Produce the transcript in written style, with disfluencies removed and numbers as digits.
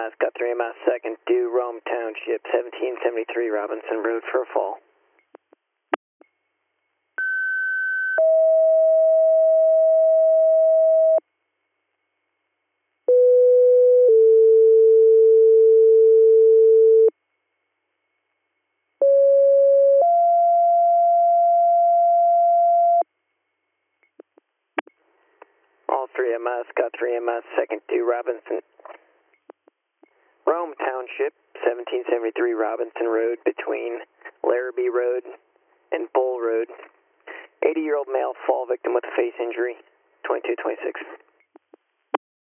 Scott 3 MS, second due Rome Township, 1773 Robinson Road for a fall. All 3 MS, Scott 3 MS, second due Robinson. Rome Township, 1773 Robinson Road between Larrabee Road and Bull Road. 80-year-old male fall victim with a face injury, 2226.